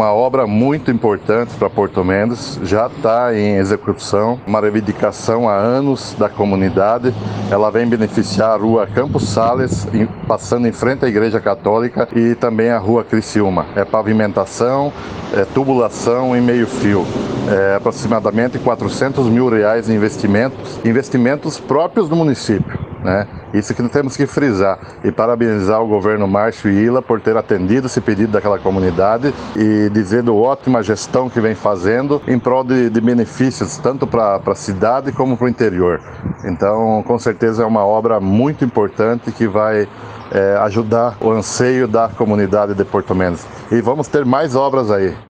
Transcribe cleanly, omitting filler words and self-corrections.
Uma obra muito importante para Porto Mendes, já está em execução, uma reivindicação há anos da comunidade. Ela vem beneficiar a rua Campos Sales, passando em frente à Igreja Católica, e também a rua Criciúma. É pavimentação, tubulação em meio fio. Aproximadamente R$400 mil em investimentos próprios do município, né? Isso que temos que frisar, e parabenizar o governo Márcio e Ila por ter atendido esse pedido daquela comunidade e dizer da ótima gestão que vem fazendo em prol de benefícios tanto para a cidade como para o interior. Então, com certeza é uma obra muito importante que vai ajudar o anseio da comunidade de Porto Mendes. E vamos ter mais obras aí.